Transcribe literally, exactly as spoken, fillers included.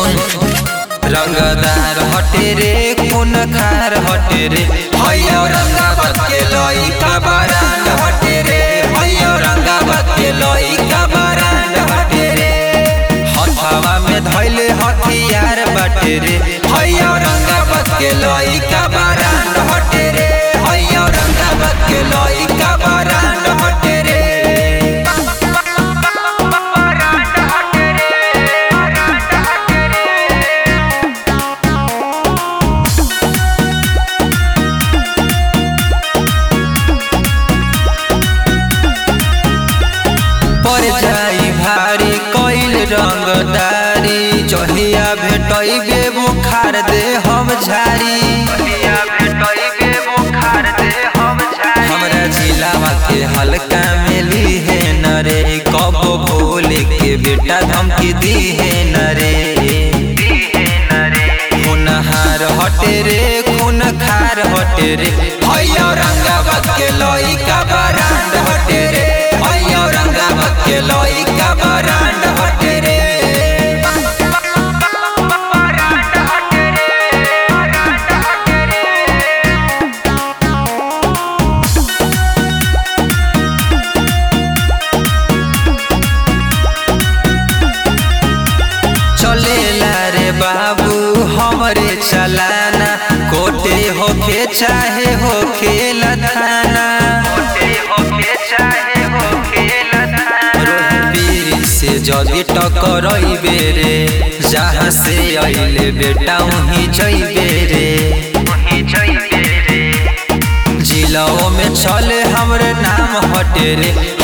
सुन रंगदार हटे रे खून खार हटे रे भैया रंगावत के लोई का बरांड हटे रे भैया रंगावत के लोई का बरांड हटे रे हथवा में धैले हथियार बटे रे भैया रंगावत के लोई का बरांड हटे रे भैया रंगावत के लोई का बरांड हटे रे। पर जाई भारी कोइल रंगदारी जहिया भेटइबे बुखार दे हम झारी जहिया भेटइबे बुखार दे हम झारी हमरा जिलावा के हल्का में ली है नरे कब बोले के बेटा धमकी दी है नरे खून हार हटे रे खून खार हटे रे भैया रंगावत के लोई का बरांड हटे रे भैया रंगावत के लोई का बरांड हटे रे। चलेला रे बाबू हमरे चलाना कोटे होके चाहे होके लथाना से जदि टकरइबे रे जहाँ से अइले बेटा वहीं जइबे रे जिलाओं में चले हमरे नाम हटे रे